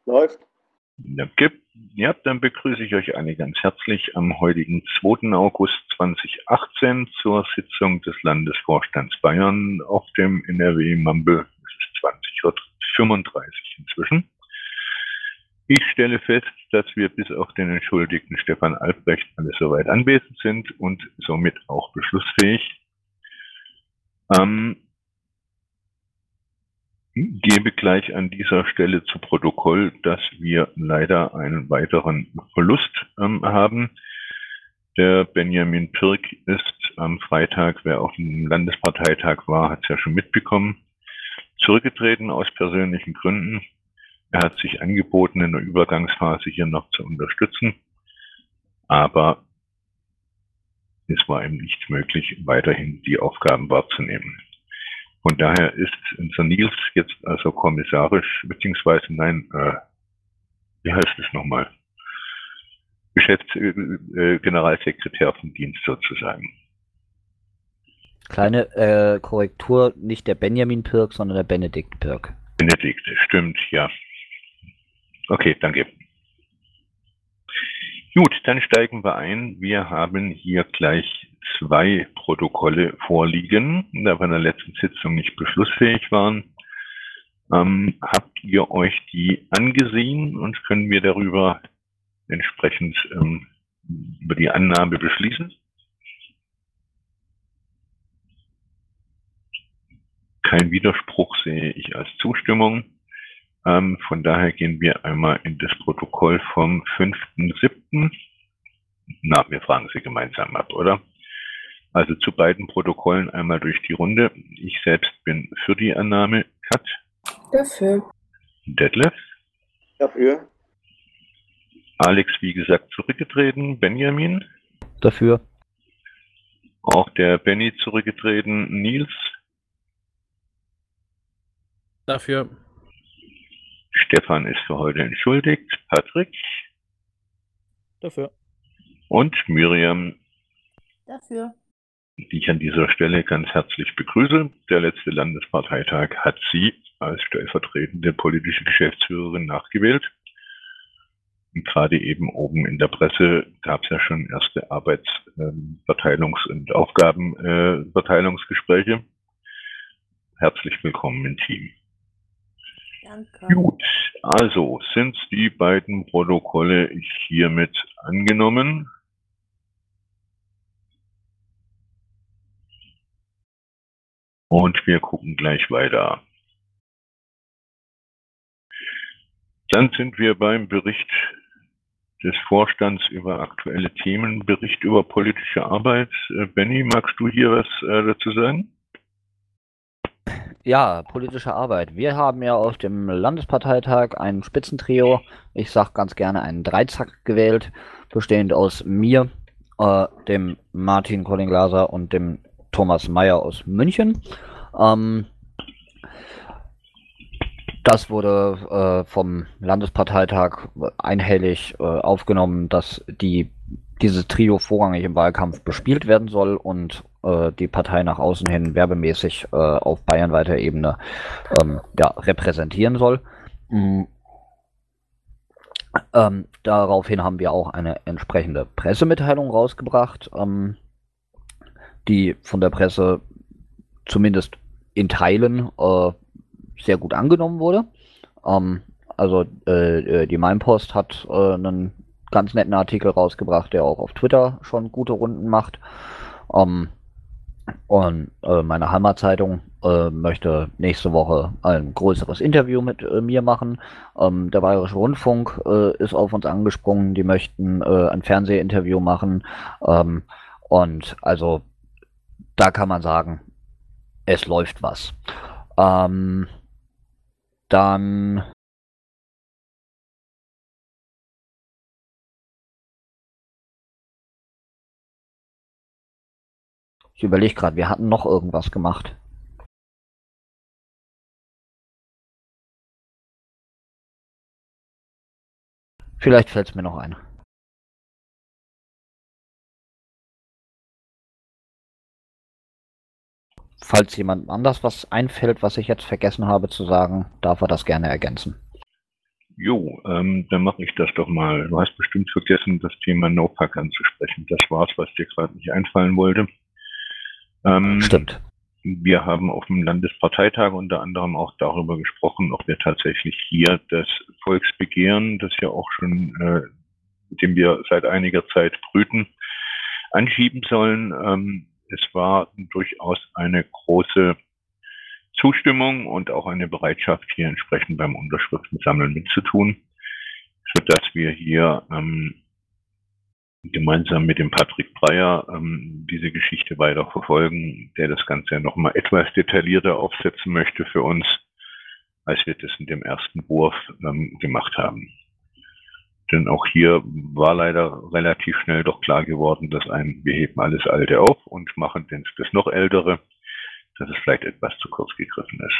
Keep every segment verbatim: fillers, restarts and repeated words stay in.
Läuft. Ja, gibt, ja, dann begrüße ich euch alle ganz herzlich am heutigen zweiten August zweitausendachtzehn zur Sitzung des Landesvorstands Bayern auf dem N R W Mambel. Es ist zwanzig Uhr fünfunddreißig inzwischen. Ich stelle fest, dass wir bis auf den entschuldigten Stefan Albrecht alle soweit anwesend sind und somit auch beschlussfähig. Ähm, gebe gleich an dieser Stelle zu Protokoll, dass wir leider einen weiteren Verlust ähm, haben. Der Benjamin Pirk ist am Freitag, wer auf dem Landesparteitag war, hat es ja schon mitbekommen, zurückgetreten aus persönlichen Gründen. Er hat sich angeboten, in der Übergangsphase hier noch zu unterstützen, aber es war ihm nicht möglich, weiterhin die Aufgaben wahrzunehmen. Von daher ist unser Nils jetzt also kommissarisch, beziehungsweise nein, äh, wie heißt es nochmal? Geschäfts-, äh, Generalsekretär vom Dienst sozusagen. Kleine äh, Korrektur, nicht der Benjamin Pirk, sondern der Benedikt Pirk. Benedikt, stimmt, ja. Okay, danke. Gut, dann steigen wir ein. Wir haben hier gleich zwei Protokolle vorliegen, da wir in der letzten Sitzung nicht beschlussfähig waren. Ähm, habt ihr euch die angesehen und können wir darüber entsprechend ähm, über die Annahme beschließen? Kein Widerspruch sehe ich als Zustimmung. Ähm, von daher gehen wir einmal in das Protokoll vom fünften siebten Na, wir fragen sie gemeinsam ab, oder? Also zu beiden Protokollen einmal durch die Runde. Ich selbst bin für die Annahme. Kat? Dafür. Detlef? Dafür. Alex, wie gesagt, zurückgetreten. Benjamin? Dafür. Auch der Benny zurückgetreten. Nils? Dafür. Stefan ist für heute entschuldigt. Patrick? Dafür. Und Miriam? Dafür. Die ich an dieser Stelle ganz herzlich begrüße. Der letzte Landesparteitag hat sie als stellvertretende politische Geschäftsführerin nachgewählt. Und gerade eben oben in der Presse gab es ja schon erste Arbeitsverteilungs- und Aufgabenverteilungsgespräche. Herzlich willkommen im Team. Danke. Gut, also sind die beiden Protokolle hiermit angenommen. Und wir gucken gleich weiter. Dann sind wir beim Bericht des Vorstands über aktuelle Themen, Bericht über politische Arbeit. Benny, magst du hier was äh, dazu sagen? Ja, politische Arbeit. Wir haben ja auf dem Landesparteitag ein Spitzentrio, ich sag ganz gerne einen Dreizack gewählt, bestehend aus mir, äh, dem Martin Colling-Glaser und dem Thomas Mayer aus München. Ähm, das wurde äh, vom Landesparteitag einhellig äh, aufgenommen, dass die, dieses Trio vorrangig im Wahlkampf bespielt werden soll und äh, die Partei nach außen hin werbemäßig äh, auf bayernweiter Ebene ähm, ja, repräsentieren soll. Mhm. Ähm, daraufhin haben wir auch eine entsprechende Pressemitteilung rausgebracht, ähm, die von der Presse zumindest in Teilen äh, sehr gut angenommen wurde. Ähm, also äh, die Mainpost hat äh, einen ganz netten Artikel rausgebracht, der auch auf Twitter schon gute Runden macht. Ähm, und äh, meine Heimatzeitung äh, möchte nächste Woche ein größeres Interview mit äh, mir machen. Ähm, der Bayerische Rundfunk äh, ist auf uns angesprungen, die möchten äh, ein Fernsehinterview machen. Ähm, und also da kann man sagen, es läuft was. Ähm, dann ich überlege gerade, wir hatten noch irgendwas gemacht. Vielleicht fällt es mir noch ein. Falls jemand anders was einfällt, was ich jetzt vergessen habe zu sagen, darf er das gerne ergänzen. Jo, ähm, dann mache ich das doch mal. Du hast bestimmt vergessen, das Thema No-Pack anzusprechen. Das war's, was dir gerade nicht einfallen wollte. Ähm, Stimmt. Wir haben auf dem Landesparteitag unter anderem auch darüber gesprochen, ob wir tatsächlich hier das Volksbegehren, das ja auch schon, äh, mit dem wir seit einiger Zeit brüten, anschieben sollen. Ähm, es war durchaus eine große Zustimmung und auch eine Bereitschaft, hier entsprechend beim Unterschriftensammeln mitzutun, sodass wir hier ähm, gemeinsam mit dem Patrick Breyer ähm, diese Geschichte weiter verfolgen, der das Ganze ja nochmal etwas detaillierter aufsetzen möchte für uns, als wir das in dem ersten Wurf ähm, gemacht haben. Denn auch hier war leider relativ schnell doch klar geworden, dass ein, wir heben alles Alte auf und machen das noch Ältere, dass es vielleicht etwas zu kurz gegriffen ist.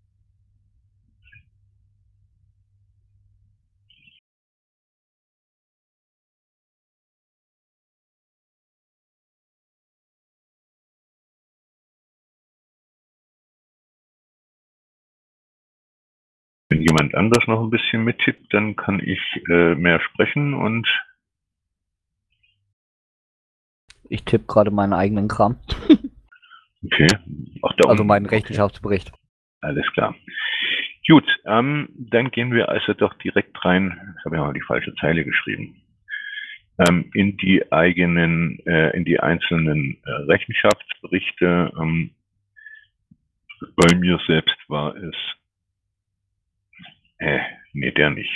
Wenn jemand anders noch ein bisschen mittippt, dann kann ich äh, mehr sprechen und Ich tippe gerade meinen eigenen Kram. okay. Auch da Also unten. meinen Okay. Rechenschaftsbericht. Alles klar. Gut, ähm, dann gehen wir also doch direkt rein. Ich habe ja mal die falsche Zeile geschrieben. Ähm, in die eigenen, äh, in die einzelnen äh, Rechenschaftsberichte. Ähm, bei mir selbst war es, äh, nee, der nicht.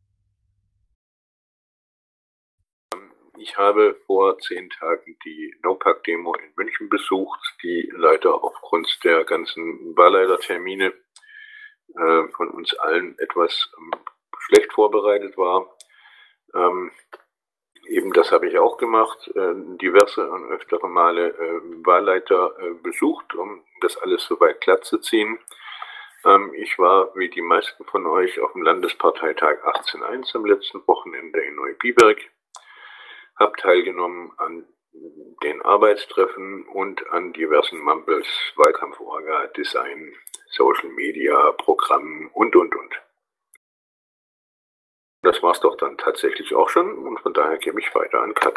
Ich habe vor zehn Tagen die No-Pack-Demo in München besucht, die leider aufgrund der ganzen Wahlleitertermine äh, von uns allen etwas ähm, schlecht vorbereitet war. Ähm, eben das habe ich auch gemacht, äh, diverse und öftere Male äh, Wahlleiter äh, besucht, um das alles soweit glatt zu ziehen. Ähm, ich war, wie die meisten von euch, auf dem Landesparteitag achtzehn Punkt eins am letzten Wochenende in Neubiberg. Habe teilgenommen an den Arbeitstreffen und an diversen Mumbles, Wahlkampforga, Design, Social Media, Programmen und, und, und. Das war's doch dann tatsächlich auch schon und von daher gebe ich weiter an Kat.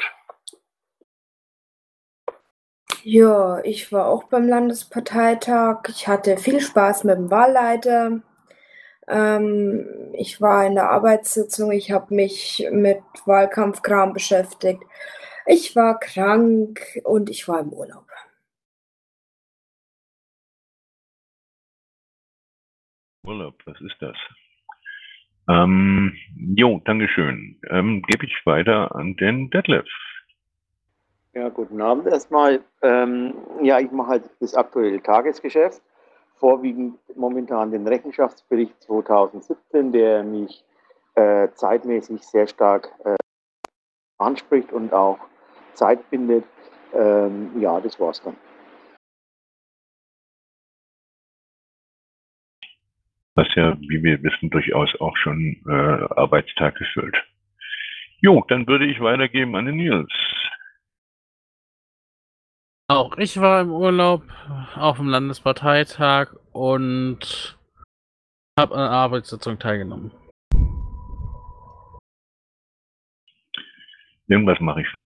Ja, ich war auch beim Landesparteitag. Ich hatte viel Spaß mit dem Wahlleiter. Ähm, ich war in der Arbeitssitzung. Ich habe mich mit Wahlkampfkram beschäftigt. Ich war krank und ich war im Urlaub. Urlaub, was ist das? Ähm, jo, Dankeschön. Ähm, gebe ich weiter an den Detlef. Ja, guten Abend erstmal. Ähm, ja, ich mache halt das aktuelle Tagesgeschäft, vorwiegend momentan den Rechenschaftsbericht zweitausendsiebzehn, der mich äh, zeitmäßig sehr stark äh, anspricht und auch Zeit bindet. Ähm, ja, das war's dann. Was ja, wie wir wissen, durchaus auch schon äh, Arbeitstag gefüllt. Jo, dann würde ich weitergeben an den Nils. Auch ich war im Urlaub auf dem Landesparteitag und habe an einer Arbeitssitzung teilgenommen. Irgendwas mache ich.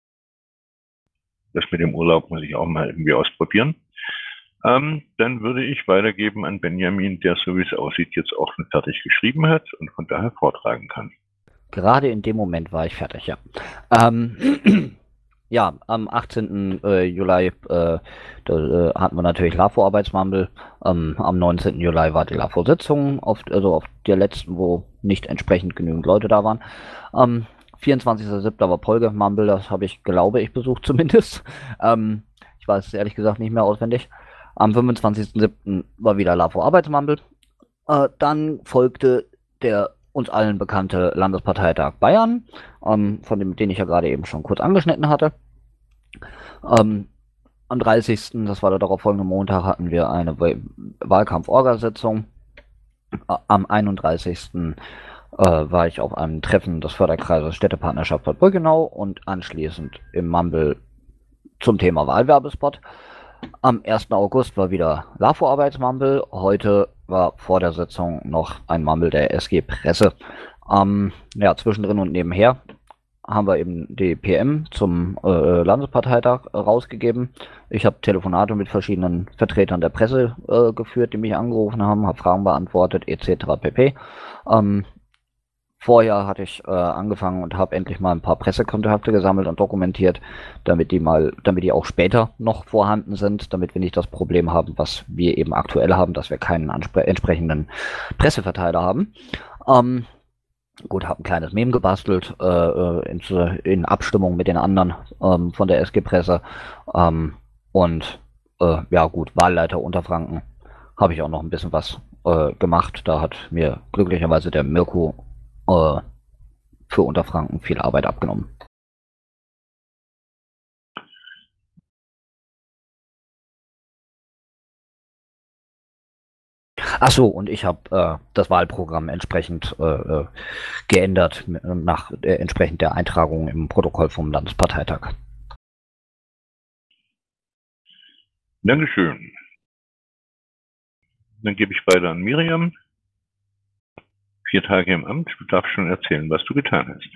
Das mit dem Urlaub muss ich auch mal irgendwie ausprobieren. Ähm, dann würde ich weitergeben an Benjamin, der, so wie es aussieht, jetzt auch schon fertig geschrieben hat und von daher vortragen kann. Gerade in dem Moment war ich fertig, ja. Ähm, ja, am achtzehnten Äh, Juli äh, da, äh, hatten wir natürlich LAFO-Arbeitsmumble. Ähm, am neunzehnten Juli war die LAFO-Sitzung, auf, also auf der letzten, wo nicht entsprechend genügend Leute da waren. Ähm, vierundzwanzigsten siebten war Polge-Mumble, das habe ich, glaube ich, besucht zumindest. Ähm, ich weiß es ehrlich gesagt nicht mehr auswendig. Am fünfundzwanzigsten siebten war wieder LAFO-Arbeitsmumble. Äh, dann folgte der uns allen bekannte Landesparteitag Bayern, ähm, von dem, den ich ja gerade eben schon kurz angeschnitten hatte. Ähm, am dreißigsten, das war der darauffolgende Montag, hatten wir eine Wahlkampf-Orga-Sitzung. Äh, am einunddreißigsten Äh, war ich auf einem Treffen des Förderkreises Städtepartnerschaft Bad Brückenau und anschließend im Mumble zum Thema Wahlwerbespot. Am ersten August war wieder LAFO-Arbeitsmammel. Heute war vor der Sitzung noch ein Mammel der S G Presse. Ähm, ja, zwischendrin und nebenher haben wir eben die P M zum äh, Landesparteitag äh, rausgegeben. Ich habe Telefonate mit verschiedenen Vertretern der Presse äh, geführt, die mich angerufen haben, habe Fragen beantwortet, et cetera pp. Ähm, Vorher hatte ich äh, angefangen und habe endlich mal ein paar Pressekontakte gesammelt und dokumentiert, damit die mal, damit die auch später noch vorhanden sind, damit wir nicht das Problem haben, was wir eben aktuell haben, dass wir keinen entsprechenden Presseverteiler haben. Ähm, gut, habe ein kleines Meme gebastelt äh, in, in Abstimmung mit den anderen ähm, von der S G Presse ähm, und äh, ja gut, Wahlleiter Unterfranken habe ich auch noch ein bisschen was äh, gemacht. Da hat mir glücklicherweise der Mirko äh, für Unterfranken viel Arbeit abgenommen. Ach so, und ich habe äh, das Wahlprogramm entsprechend äh, geändert, nach äh, entsprechend der Eintragung im Protokoll vom Landesparteitag. Dankeschön. Dann gebe ich weiter an Miriam. Vier Tage im Amt, du darfst schon erzählen, was du getan hast.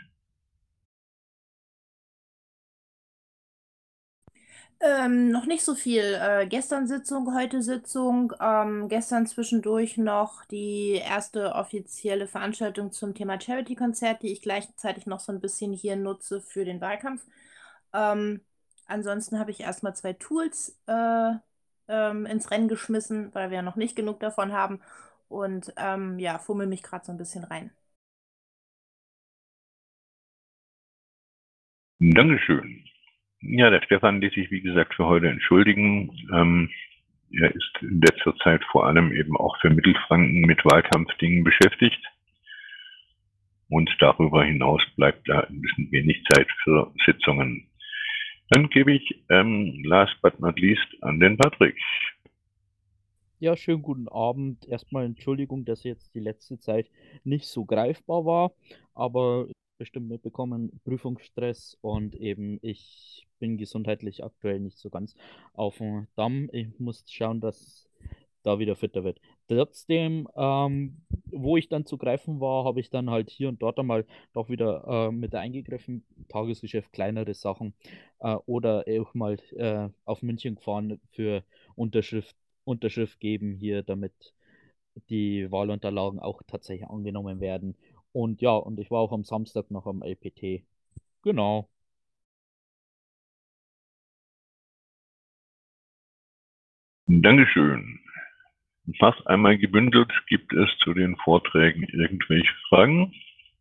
Ähm, noch nicht so viel. Äh, gestern Sitzung, heute Sitzung, ähm, gestern zwischendurch noch die erste offizielle Veranstaltung zum Thema Charity-Konzert, die ich gleichzeitig noch so ein bisschen hier nutze für den Wahlkampf. Ähm, ansonsten habe ich erstmal zwei Tools äh, ähm, ins Rennen geschmissen, weil wir ja noch nicht genug davon haben. Und ähm, ja, fummel mich gerade so ein bisschen rein. Dankeschön. Ja, der Stefan ließ sich, wie gesagt, für heute entschuldigen. Ähm, er ist in letzter Zeit vor allem eben auch für Mittelfranken mit Wahlkampfdingen beschäftigt. Und darüber hinaus bleibt da ein bisschen wenig Zeit für Sitzungen. Dann gebe ich ähm, last but not least an den Patrick. Ja, schönen guten Abend. Erstmal Entschuldigung, dass jetzt die letzte Zeit nicht so greifbar war, aber bestimmt mitbekommen, Prüfungsstress und eben ich bin gesundheitlich aktuell nicht so ganz auf dem Damm. Ich muss schauen, dass da wieder fitter wird. Trotzdem, ähm, wo ich dann zu greifen war, habe ich dann halt hier und dort einmal doch wieder äh, mit eingegriffen. Tagesgeschäft, kleinere Sachen äh, oder auch mal äh, auf München gefahren für Unterschrift, Unterschrift geben hier, damit die Wahlunterlagen auch tatsächlich angenommen werden. Und ja, und ich war auch am Samstag noch am L P T. Genau. Dankeschön. Fast einmal gebündelt, gibt es zu den Vorträgen irgendwelche Fragen?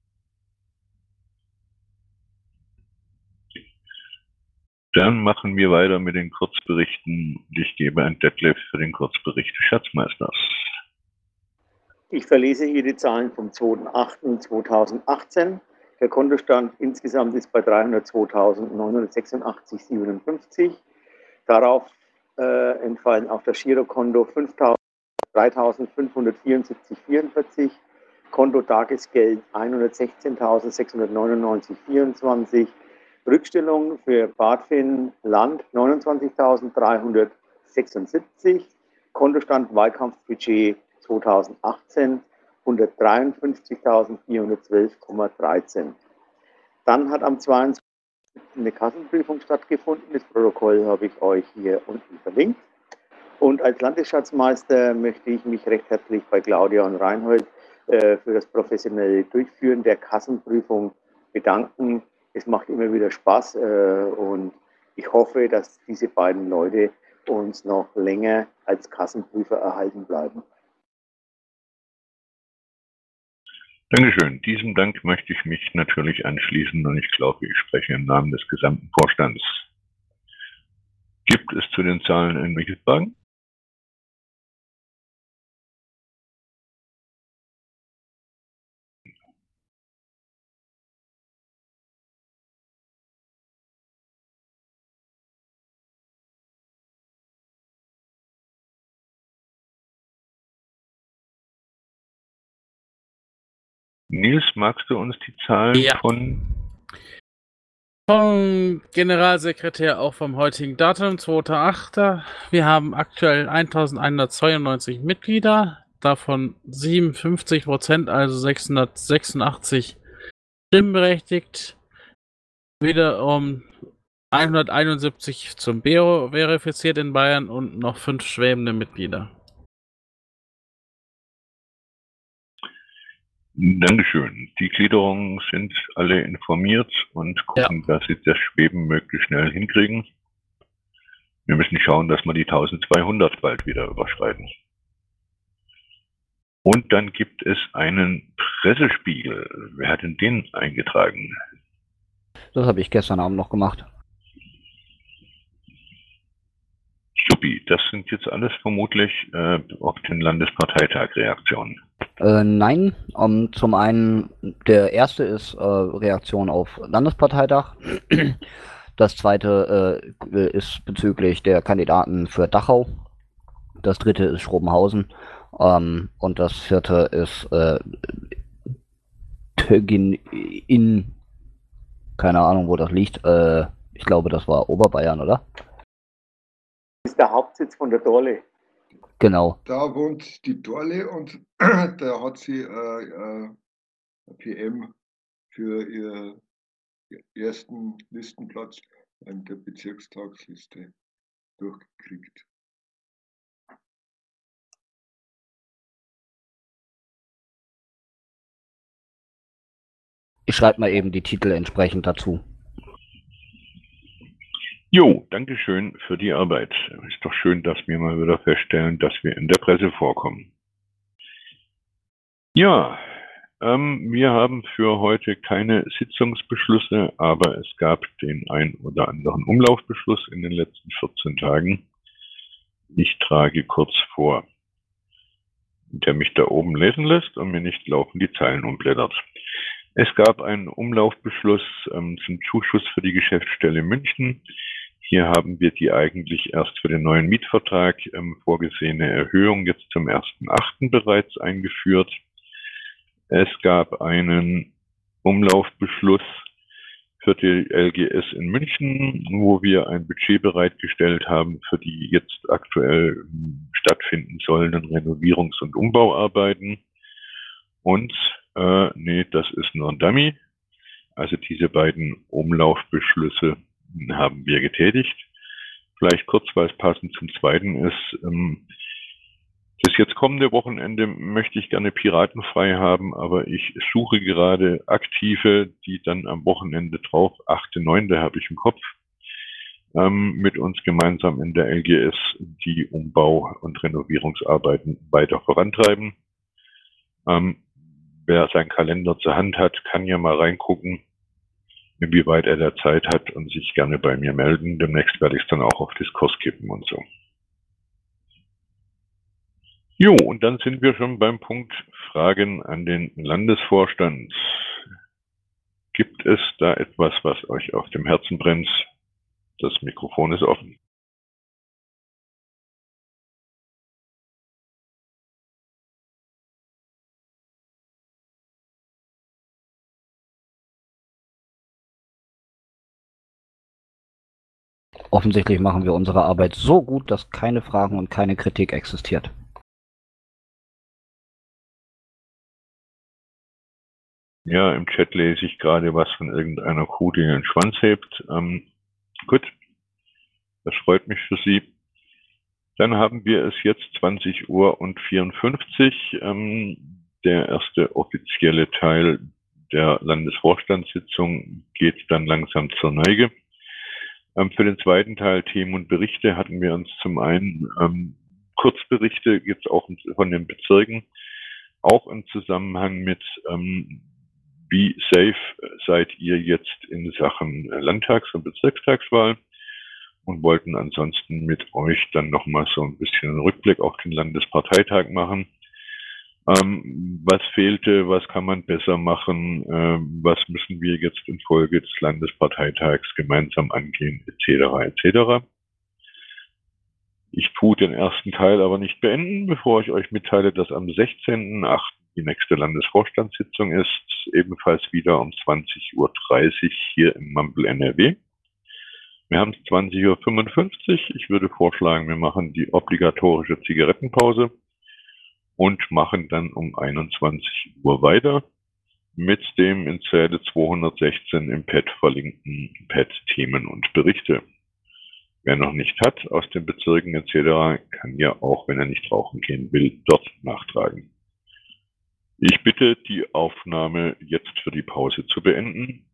Dann machen wir weiter mit den Kurzberichten. Ich gebe an Detlef für den Kurzbericht des Schatzmeisters. Ich verlese hier die Zahlen vom zweiten achten zweitausendachtzehn. Der Kontostand insgesamt ist bei dreihundertzweitausendneunhundertsechsundachtzig Komma siebenundfünfzig. Darauf äh, entfallen auf das Girokonto dreitausendfünfhundertvierundsiebzig Komma vierundvierzig, Konto Tagesgeld hundertsechzehntausendsechshundertneunundneunzig Komma vierundzwanzig, Rückstellung für BAföG Land neunundzwanzigtausenddreihundertsechsundsiebzig, Kontostand Wahlkampfbudget zweitausendachtzehn hundertdreiundfünfzigtausendvierhundertzwölf Komma dreizehn. Dann hat am zweiundzwanzigsten eine Kassenprüfung stattgefunden. Das Protokoll habe ich euch hier unten verlinkt. Und als Landesschatzmeister möchte ich mich recht herzlich bei Claudia und Reinhold äh, für das professionelle Durchführen der Kassenprüfung bedanken. Es macht immer wieder Spaß äh, und ich hoffe, dass diese beiden Leute uns noch länger als Kassenprüfer erhalten bleiben. Dankeschön. Diesem Dank möchte ich mich natürlich anschließen und ich glaube, ich spreche im Namen des gesamten Vorstands. Gibt es zu den Zahlen irgendwelche Fragen? Nils, magst du uns die Zahlen Ja. von Vom Generalsekretär auch vom heutigen Datum, zweiter achter Wir haben aktuell eintausendeinhundertzweiundneunzig Mitglieder, davon siebenundfünfzig Prozent, also sechshundertsechsundachtzig stimmberechtigt. Wiederum hunderteinundsiebzig zum B E O verifiziert in Bayern und noch fünf schwebende Mitglieder. Dankeschön. Die Gliederungen sind alle informiert und gucken, ja, dass sie das Schweben möglichst schnell hinkriegen. Wir müssen schauen, dass wir die eintausendzweihundert bald wieder überschreiten. Und dann gibt es einen Pressespiegel. Wer hat denn den eingetragen? Das habe ich gestern Abend noch gemacht. Supi, das sind jetzt alles vermutlich äh, auf den Landesparteitag Reaktionen. Äh, nein, um, zum einen, der erste ist äh, Reaktion auf Landesparteitag. Das zweite äh, ist bezüglich der Kandidaten für Dachau. Das dritte ist Schrobenhausen. Ähm, und das vierte ist äh, Tögin in, keine Ahnung, wo das liegt. Äh, ich glaube, das war Oberbayern, oder? Das ist der Hauptsitz von der Dorle. Genau. Da wohnt die Dorle und da hat sie äh, äh, P M für ihr ersten Listenplatz an der Bezirkstagsliste durchgekriegt. Ich schreibe mal eben die Titel entsprechend dazu. Jo, Dankeschön für die Arbeit. Ist doch schön, dass wir mal wieder feststellen, dass wir in der Presse vorkommen. Ja, ähm, wir haben für heute keine Sitzungsbeschlüsse, aber es gab den ein oder anderen Umlaufbeschluss in den letzten vierzehn Tagen. Ich trage kurz vor, der mich da oben lesen lässt und mir nicht laufend die Zeilen umblättert. Es gab einen Umlaufbeschluss ähm, zum Zuschuss für die Geschäftsstelle München. Hier haben wir die eigentlich erst für den neuen Mietvertrag ähm, vorgesehene Erhöhung jetzt zum ersten achten bereits eingeführt. Es gab einen Umlaufbeschluss für die L G S in München, wo wir ein Budget bereitgestellt haben für die jetzt aktuell stattfinden sollenden Renovierungs- und Umbauarbeiten. Und, äh, nee, das ist nur ein Dummy. Also diese beiden Umlaufbeschlüsse haben wir getätigt. Vielleicht kurz, weil es passend zum zweiten ist. Ähm, das jetzt kommende Wochenende möchte ich gerne piratenfrei haben, aber ich suche gerade Aktive, die dann am Wochenende drauf, achter neunter habe ich im Kopf, ähm, mit uns gemeinsam in der L G S die Umbau- und Renovierungsarbeiten weiter vorantreiben. Ähm, wer seinen Kalender zur Hand hat, kann ja mal reingucken, inwieweit er da Zeit hat und sich gerne bei mir melden. Demnächst werde ich es dann auch auf Diskurs kippen und so. Jo, und dann sind wir schon beim Punkt Fragen an den Landesvorstand. Gibt es da etwas, was euch auf dem Herzen brennt? Das Mikrofon ist offen. Offensichtlich machen wir unsere Arbeit so gut, dass keine Fragen und keine Kritik existiert. Ja, im Chat lese ich gerade was von irgendeiner Kuh, die den Schwanz hebt. Ähm, gut, das freut mich für Sie. Dann haben wir es jetzt zwanzig Uhr und vierundfünfzig. Ähm, der erste offizielle Teil der Landesvorstandssitzung geht dann langsam zur Neige. Ähm, für den zweiten Teil Themen und Berichte hatten wir uns zum einen ähm, Kurzberichte jetzt auch von den Bezirken, auch im Zusammenhang mit ähm, wie safe seid ihr jetzt in Sachen Landtags- und Bezirkstagswahl und wollten ansonsten mit euch dann nochmal so ein bisschen einen Rückblick auf den Landesparteitag machen. Ähm, was fehlte, was kann man besser machen, ähm, was müssen wir jetzt infolge des Landesparteitags gemeinsam angehen, et cetera et cetera. Ich tue den ersten Teil aber nicht beenden, bevor ich euch mitteile, dass am sechzehnten achten die nächste Landesvorstandssitzung ist, ebenfalls wieder um zwanzig Uhr dreißig hier im Mumble N R W. Wir haben es zwanzig Uhr fünfundfünfzig. Ich würde vorschlagen, wir machen die obligatorische Zigarettenpause und machen dann um einundzwanzig Uhr weiter mit dem in Zeile zweihundertsechzehn im Pad verlinkten Pad Themen und Berichte. Wer noch nicht hat aus den Bezirken et cetera, kann ja auch, wenn er nicht rauchen gehen will, dort nachtragen. Ich bitte, die Aufnahme jetzt für die Pause zu beenden